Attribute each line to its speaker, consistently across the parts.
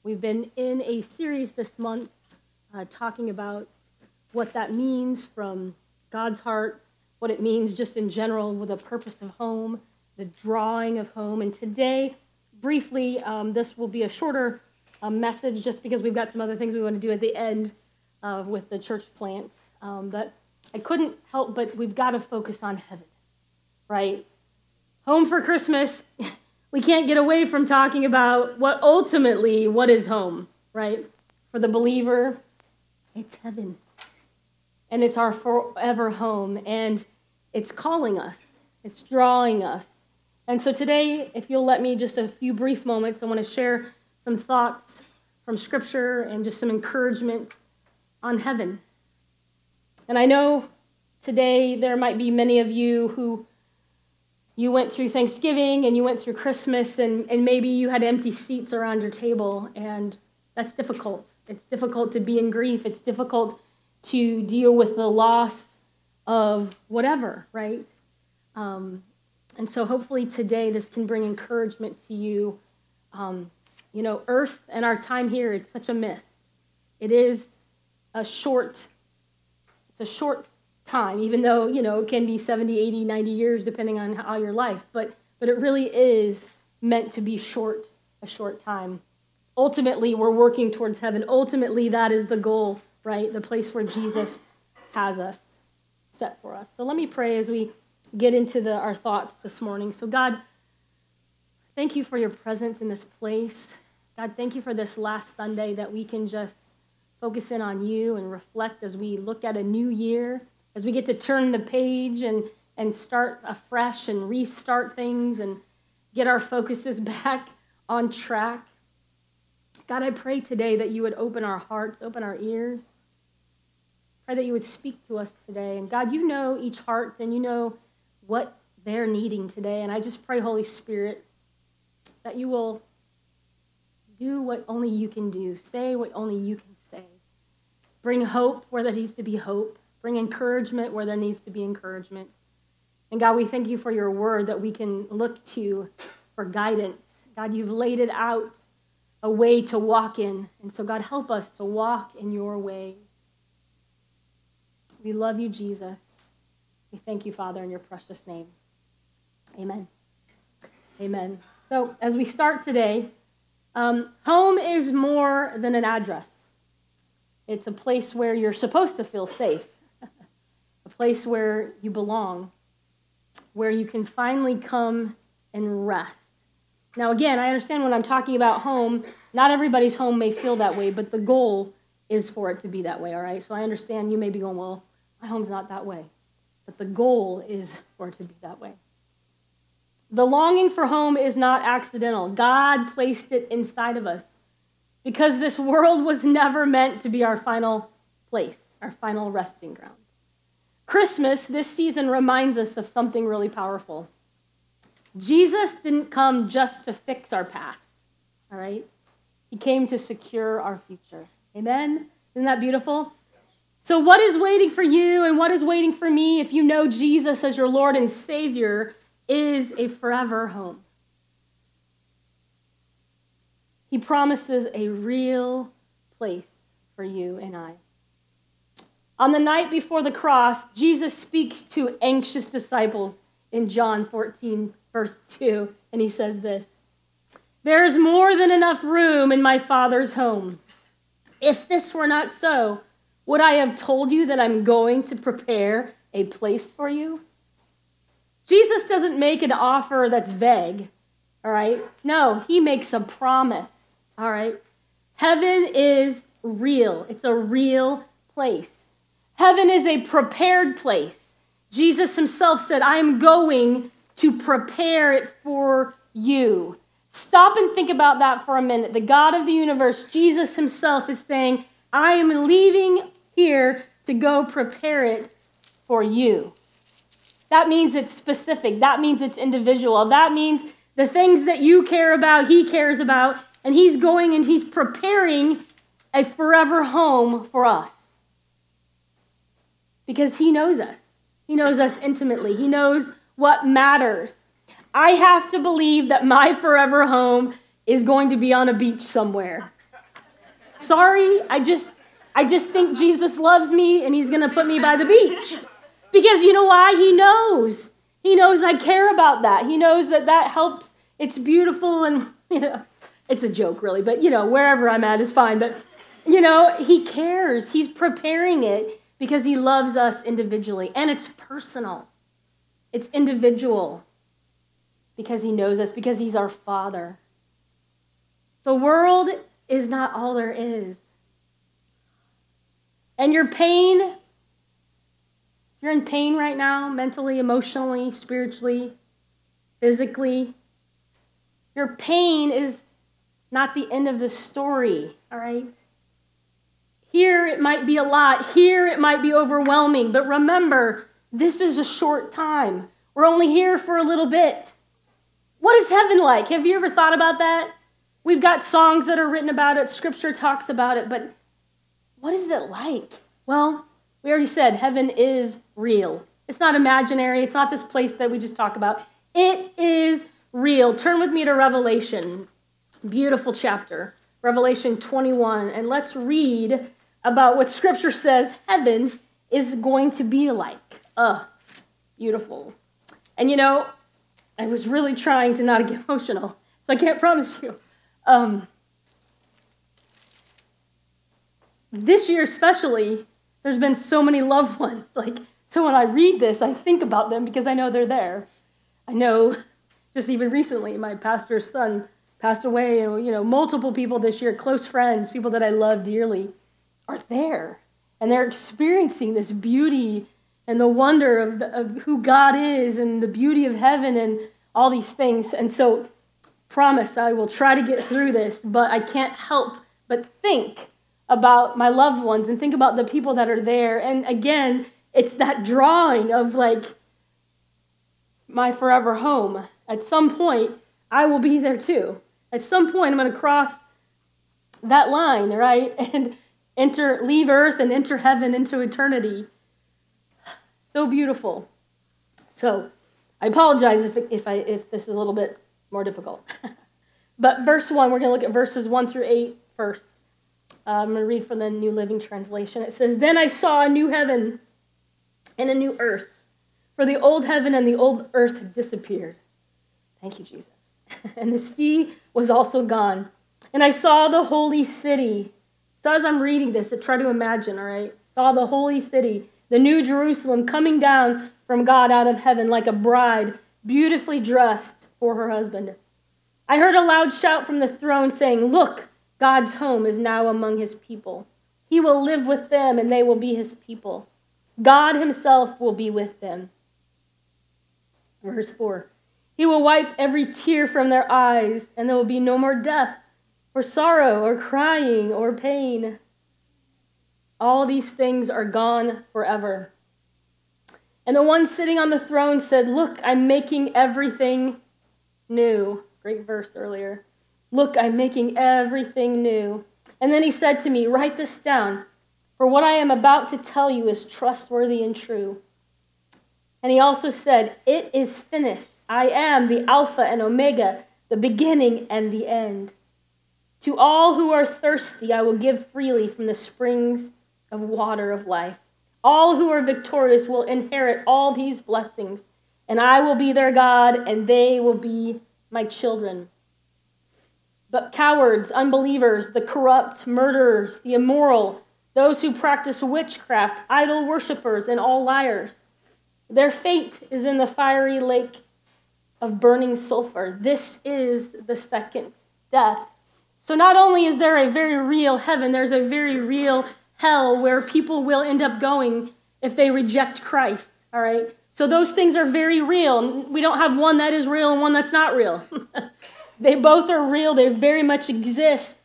Speaker 1: We've been in a series this month talking about what that means from God's heart, what it means just in general with the purpose of home, the drawing of home. And today, briefly, this will be a shorter message just because we've got some other things we want to do at the end with the church plant. But I couldn't help but we've got to focus on heaven, right? Home for Christmas. We can't get away from talking about what is home, right? For the believer, it's heaven. And it's our forever home. And it's calling us. It's drawing us. And so today, if you'll let me just a few brief moments, I want to share some thoughts from Scripture and just some encouragement on heaven. And I know today there might be many of you who you went through Thanksgiving and you went through Christmas and maybe you had empty seats around your table, and that's difficult. It's difficult to be in grief. It's difficult to deal with the loss of whatever, right? And so hopefully today this can bring encouragement to you. Earth and our time here, it's such a mist. It is a short time, even though, it can be 70, 80, 90 years, depending on how your life. But it really is meant to be a short time. Ultimately, we're working towards heaven. Ultimately, that is the goal, right? The place where Jesus has us set for us. So let me pray as we get into our thoughts this morning. So God, thank you for your presence in this place. God, thank you for this last Sunday that we can just focus in on you and reflect as we look at a new year, as we get to turn the page and start afresh and restart things and get our focuses back on track. God, I pray today that you would open our hearts, open our ears. Pray that you would speak to us today. And God, you know each heart and you know what they're needing today. And I just pray, Holy Spirit, that you will do what only you can do, say what only you can say. Bring hope where there needs to be hope. Bring encouragement where there needs to be encouragement. And God, we thank you for your word that we can look to for guidance. God, you've laid it out a way to walk in. And so God, help us to walk in your ways. We love you, Jesus. We thank you, Father, in your precious name. Amen. Amen. So as we start today, home is more than an address. It's a place where you're supposed to feel safe, a place where you belong, where you can finally come and rest. Now, again, I understand when I'm talking about home, not everybody's home may feel that way, but the goal is for it to be that way, all right? So I understand you may be going, well, my home's not that way. But the goal is for it to be that way. The longing for home is not accidental. God placed it inside of us because this world was never meant to be our final place, our final resting grounds. Christmas, this season, reminds us of something really powerful. Jesus didn't come just to fix our past, all right? He came to secure our future. Amen? Isn't that beautiful? So what is waiting for you and what is waiting for me if you know Jesus as your Lord and Savior is a forever home. He promises a real place for you and I. On the night before the cross, Jesus speaks to anxious disciples in John 14, verse 2, and he says this, "There's more than enough room in my Father's home. If this were not so, would I have told you that I'm going to prepare a place for you?" Jesus doesn't make an offer that's vague, all right? No, he makes a promise, all right? Heaven is real. It's a real place. Heaven is a prepared place. Jesus himself said, "I am going to prepare it for you." Stop and think about that for a minute. The God of the universe, Jesus himself, is saying, "I am leaving here to go prepare it for you." That means it's specific. That means it's individual. That means the things that you care about, he cares about, and he's going and he's preparing a forever home for us. Because he knows us. He knows us intimately. He knows what matters. I have to believe that my forever home is going to be on a beach somewhere. Sorry, I just think Jesus loves me and he's going to put me by the beach. Because you know why? He knows. He knows I care about that. He knows that helps. It's beautiful and, it's a joke really, but, wherever I'm at is fine. But, he cares. He's preparing it because he loves us individually. And it's personal. It's individual because he knows us, because he's our Father. The world is not all there is. And your pain, if you're in pain right now, mentally, emotionally, spiritually, physically, your pain is not the end of the story, all right? Here it might be a lot. Here it might be overwhelming. But remember, this is a short time. We're only here for a little bit. What is heaven like? Have you ever thought about that? We've got songs that are written about it. Scripture talks about it. But what is it like? Well, we already said heaven is real. It's not imaginary. It's not this place that we just talk about. It is real. Turn with me to Revelation. Beautiful chapter. Revelation 21. And let's read about what Scripture says heaven is going to be like. Beautiful. And I was really trying to not get emotional, so I can't promise you. This year especially, there's been so many loved ones. So when I read this, I think about them because I know they're there. I know just even recently, my pastor's son passed away, and multiple people this year, close friends, people that I love dearly, are there. And they're experiencing this beauty and the wonder of who God is and the beauty of heaven and all these things. And so, promise I will try to get through this, but I can't help but think about my loved ones and think about the people that are there. And again, it's that drawing of my forever home. At some point, I will be there too. At some point, I'm going to cross that line, right? And leave earth and enter heaven into eternity. So beautiful. So, I apologize if this is a little bit more difficult. But verse 1, we're going to look at verses 1 through 8 first. I'm going to read from the New Living Translation. It says, "Then I saw a new heaven and a new earth, for the old heaven and the old earth had disappeared." Thank you, Jesus. "And the sea was also gone. And I saw the holy city." So as I'm reading this, I try to imagine, all right? Saw the holy city, the new Jerusalem, coming down from God out of heaven like a bride, beautifully dressed for her husband. I heard a loud shout from the throne saying, "Look, God's home is now among his people. He will live with them and they will be his people. God himself will be with them." Verse 4, "He will wipe every tear from their eyes, and there will be no more death, or sorrow, or crying, or pain. All these things are gone forever. And the one sitting on the throne said, 'Look, I'm making everything new.'" Great verse earlier. "Look, I'm making everything new." And then he said to me, "Write this down, for what I am about to tell you is trustworthy and true." And he also said, "It is finished. I am the Alpha and Omega, the beginning and the end. To all who are thirsty, I will give freely from the springs of water of life. All who are victorious will inherit all these blessings, and I will be their God, and they will be my children. But cowards, unbelievers, the corrupt, murderers, the immoral, those who practice witchcraft, idol worshippers, and all liars, their fate is in the fiery lake of burning sulfur. This is the second death." So not only is there a very real heaven, there's a very real hell where people will end up going if they reject Christ, all right? So those things are very real. We don't have one that is real and one that's not real. They both are real. They very much exist.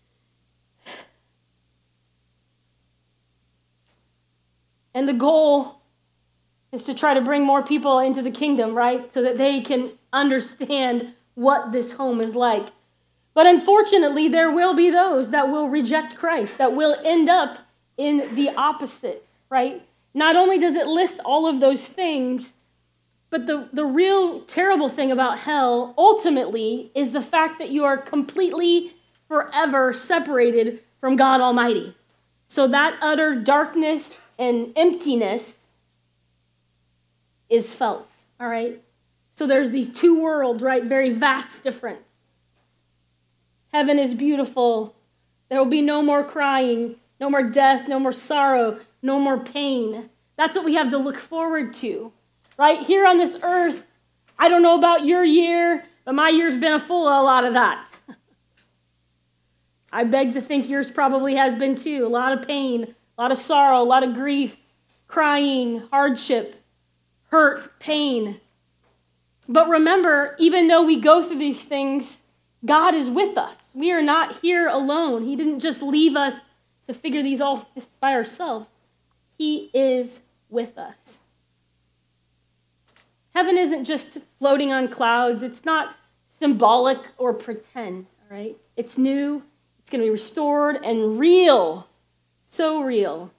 Speaker 1: And the goal is to try to bring more people into the kingdom, right? So that they can understand what this home is like. But unfortunately, there will be those that will reject Christ, that will end up in the opposite, right? Not only does it list all of those things, but the real terrible thing about hell, ultimately, is the fact that you are completely, forever separated from God Almighty. So that utter darkness and emptiness is felt, all right? So there's these two worlds, right? Very vast difference. Heaven is beautiful. There will be no more crying, no more death, no more sorrow, no more pain. That's what we have to look forward to, right? Here on this earth, I don't know about your year, but my year's been full of a lot of that. I beg to think yours probably has been too. A lot of pain, a lot of sorrow, a lot of grief, crying, hardship, hurt, pain. But remember, even though we go through these things, God is with us. We are not here alone. He didn't just leave us to figure these all by ourselves. He is with us. Heaven isn't just floating on clouds. It's not symbolic or pretend, all right? It's new. It's going to be restored and real. So real.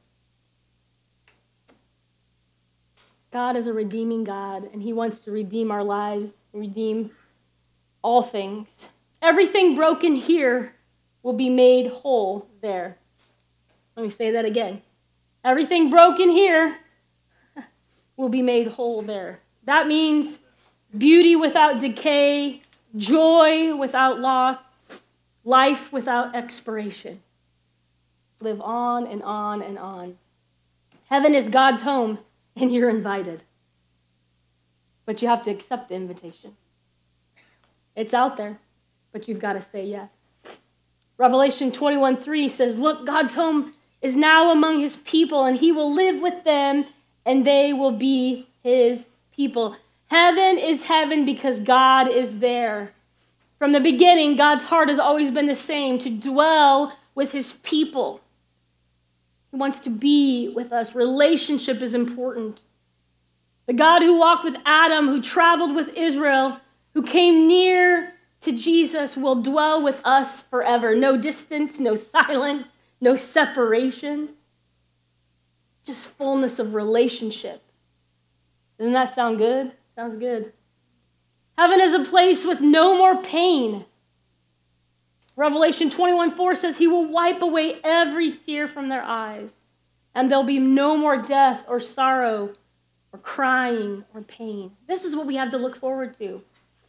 Speaker 1: God is a redeeming God, and he wants to redeem our lives, redeem all things. Everything broken here will be made whole there. Let me say that again. Everything broken here will be made whole there. That means beauty without decay, joy without loss, life without expiration. Live on and on and on. Heaven is God's home, and you're invited. But you have to accept the invitation. It's out there, but you've got to say yes. Revelation 21:3 says, look, God's home is now among his people, and he will live with them, and they will be his people. Heaven is heaven because God is there. From the beginning, God's heart has always been the same, to dwell with his people. He wants to be with us. Relationship is important. The God who walked with Adam, who traveled with Israel, who came near to Jesus, will dwell with us forever. No distance, no silence, no separation. Just fullness of relationship. Doesn't that sound good? Sounds good. Heaven is a place with no more pain. Revelation 21:4 says he will wipe away every tear from their eyes, and there'll be no more death or sorrow or crying or pain. This is what we have to look forward to.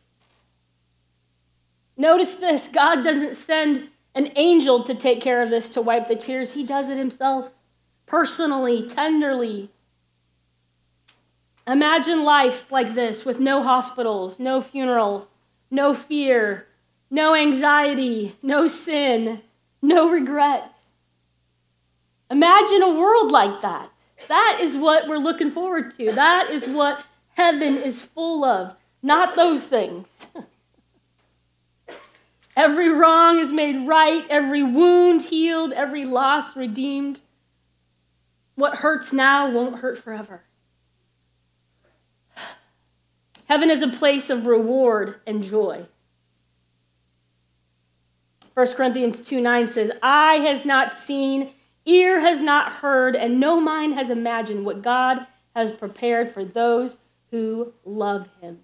Speaker 1: Notice this, God doesn't send an angel to take care of this, to wipe the tears. He does it himself, personally, tenderly. Imagine life like this with no hospitals, no funerals, no fear, no anxiety, no sin, no regret. Imagine a world like that. That is what we're looking forward to. That is what heaven is full of, not those things. Every wrong is made right, every wound healed, every loss redeemed. What hurts now won't hurt forever. Heaven is a place of reward and joy. 1 Corinthians 2:9 says, eye has not seen, ear has not heard, and no mind has imagined what God has prepared for those who love him.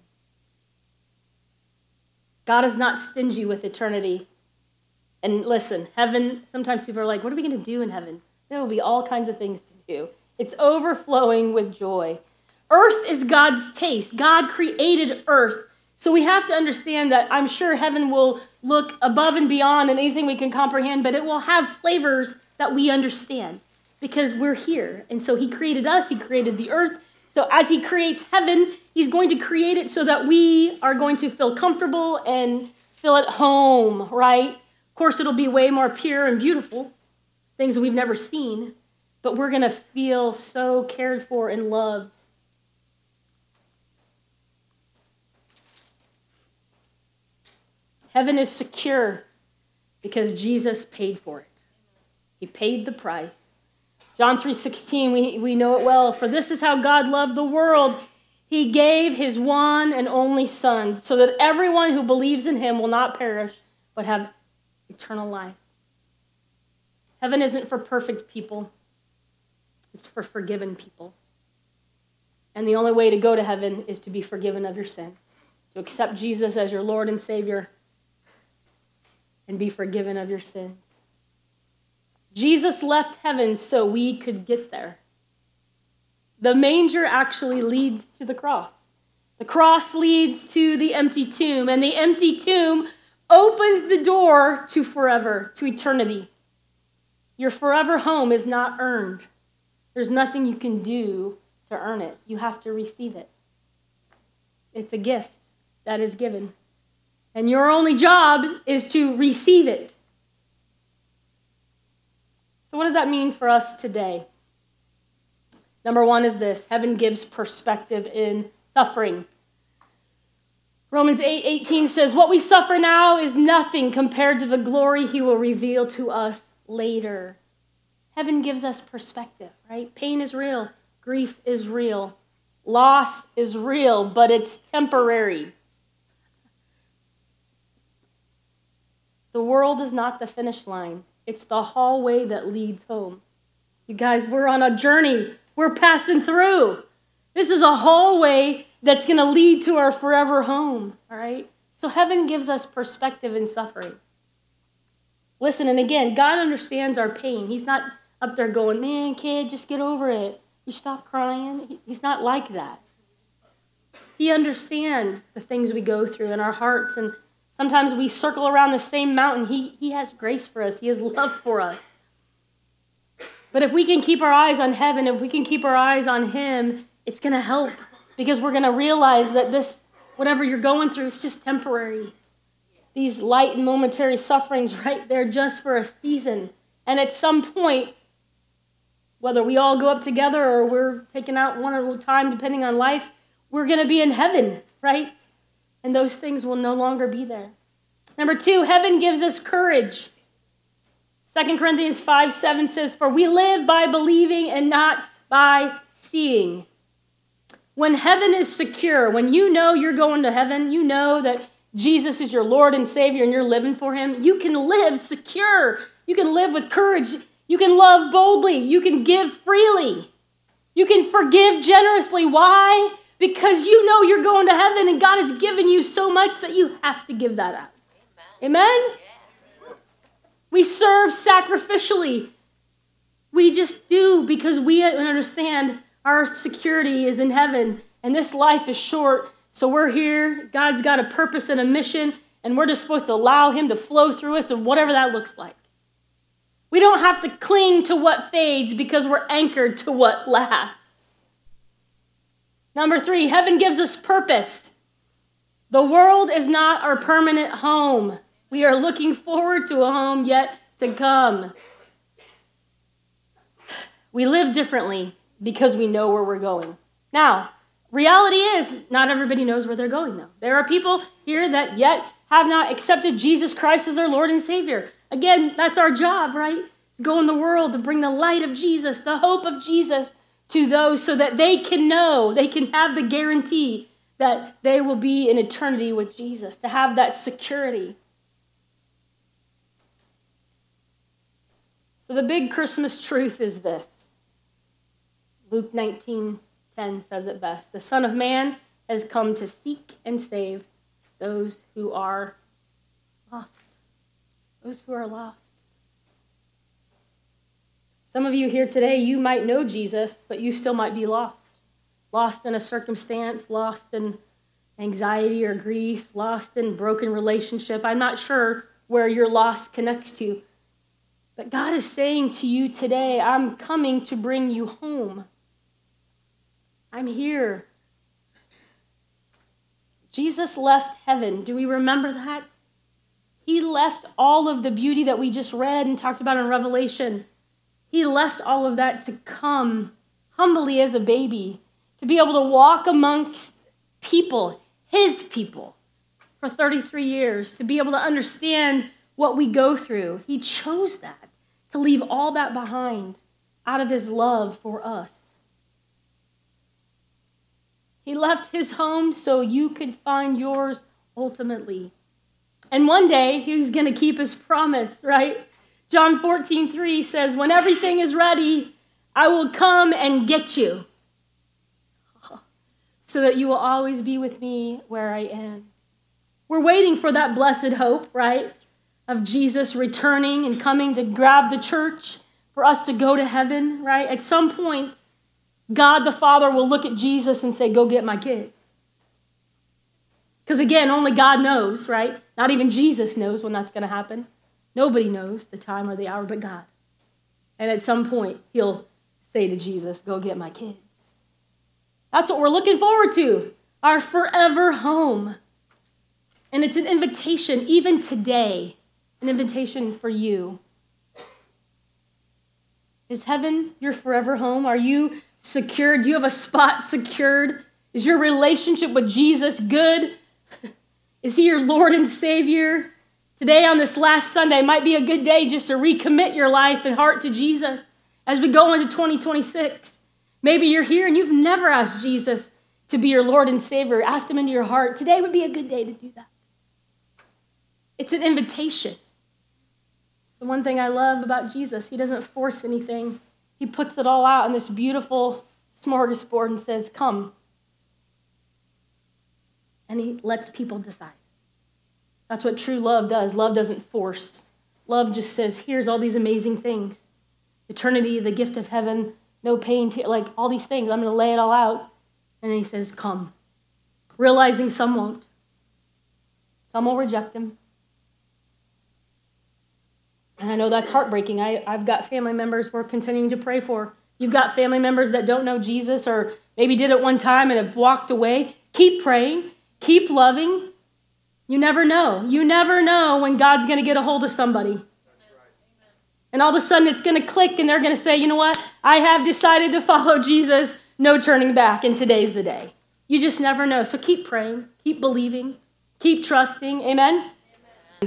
Speaker 1: God is not stingy with eternity. And listen, heaven, sometimes people are like, what are we going to do in heaven? There will be all kinds of things to do. It's overflowing with joy. Earth is God's taste. God created earth. So we have to understand that I'm sure heaven will look above and beyond anything we can comprehend, but it will have flavors that we understand because we're here. And so he created us. He created the earth. So as he creates heaven, he's going to create it so that we are going to feel comfortable and feel at home, right? Of course, it'll be way more pure and beautiful, things we've never seen, but we're going to feel so cared for and loved. Heaven is secure because Jesus paid for it. He paid the price. John 3:16, we know it well. For this is how God loved the world. He gave his one and only Son so that everyone who believes in him will not perish but have eternal life. Heaven isn't for perfect people. It's for forgiven people. And the only way to go to heaven is to be forgiven of your sins, to accept Jesus as your Lord and Savior, and be forgiven of your sins. Jesus left heaven so we could get there. The manger actually leads to the cross. The cross leads to the empty tomb, and the empty tomb opens the door to forever, to eternity. Your forever home is not earned. There's nothing you can do to earn it. You have to receive it. It's a gift that is given. And your only job is to receive it. So what does that mean for us today? Number one is this: heaven gives perspective in suffering. Romans 8:18 says, what we suffer now is nothing compared to the glory he will reveal to us later. Heaven gives us perspective, right? Pain is real. Grief is real. Loss is real, but it's temporary. The world is not the finish line. It's the hallway that leads home. You guys, we're on a journey. We're passing through. This is a hallway that's going to lead to our forever home, all right? So heaven gives us perspective in suffering. Listen, and again, God understands our pain. He's not up there going, man, kid, just get over it. You stop crying. He's not like that. He understands the things we go through in our hearts, and sometimes we circle around the same mountain. He has grace for us. He has love for us. But if we can keep our eyes on heaven, if we can keep our eyes on him, it's going to help, because we're going to realize that this, whatever you're going through, is just temporary. These light and momentary sufferings, right, they're just for a season. And at some point, whether we all go up together or we're taken out one at a time, depending on life, we're going to be in heaven, right? And those things will no longer be there. Number two, heaven gives us courage. 2 Corinthians 5:7 says, for we live by believing and not by seeing. When heaven is secure, when you know you're going to heaven, you know that Jesus is your Lord and Savior and you're living for him, you can live secure. You can live with courage. You can love boldly. You can give freely. You can forgive generously. Why? Because you know you're going to heaven and God has given you so much that you have to give that out. Amen? We serve sacrificially. We just do, because we understand our security is in heaven and this life is short. So we're here. God's got a purpose and a mission, and we're just supposed to allow him to flow through us, and whatever that looks like. We don't have to cling to what fades because we're anchored to what lasts. Number three, heaven gives us purpose. The world is not our permanent home. We are looking forward to a home yet to come. We live differently because we know where we're going. Now, reality is not everybody knows where they're going, though. There are people here that yet have not accepted Jesus Christ as their Lord and Savior. Again, that's our job, right? To go in the world to bring the light of Jesus, the hope of Jesus to those so that they can know, they can have the guarantee that they will be in eternity with Jesus, to have that security. So the big Christmas truth is this. Luke 19:10 says it best. The Son of Man has come to seek and save those who are lost. Those who are lost. Some of you here today, you might know Jesus, but you still might be lost. Lost in a circumstance, lost in anxiety or grief, lost in broken relationship. I'm not sure where your loss connects to. But God is saying to you today, I'm coming to bring you home. I'm here. Jesus left heaven. Do we remember that? He left all of the beauty that we just read and talked about in Revelation. He left all of that to come humbly as a baby, to be able to walk amongst people, his people, for 33 years, to be able to understand what we go through. He chose that, to leave all that behind out of his love for us. He left his home so you could find yours ultimately. And one day, he's going to keep his promise, right? John 14:3 says, when everything is ready, I will come and get you, so that you will always be with me where I am. We're waiting for that blessed hope, right, of Jesus returning and coming to grab the church for us to go to heaven, right? At some point, God the Father will look at Jesus and say, go get my kids. Because again, only God knows, right? Not even Jesus knows when that's going to happen. Nobody knows the time or the hour but God. And at some point, he'll say to Jesus, go get my kids. That's what we're looking forward to, our forever home. And it's an invitation, even today, an invitation for you. Is heaven your forever home? Are you secured? Do you have a spot secured? Is your relationship with Jesus good? Is he your Lord and Savior? Today on this last Sunday might be a good day just to recommit your life and heart to Jesus as we go into 2026. Maybe you're here and you've never asked Jesus to be your Lord and Savior, asked him into your heart. Today would be a good day to do that. It's an invitation. The one thing I love about Jesus, he doesn't force anything. He puts it all out in this beautiful smorgasbord and says, come. And he lets people decide. That's what true love does. Love doesn't force. Love just says, here's all these amazing things. Eternity, the gift of heaven, no pain, like all these things. I'm going to lay it all out. And then he says, come. Realizing some won't. Some will reject him. And I know that's heartbreaking. I've got family members we're continuing to pray for. You've got family members that don't know Jesus or maybe did it one time and have walked away. Keep praying. Keep loving. You never know. You never know when God's going to get a hold of somebody. And all of a sudden it's going to click and they're going to say, you know what? I have decided to follow Jesus. No turning back, and today's the day. You just never know. So keep praying. Keep believing. Keep trusting. Amen?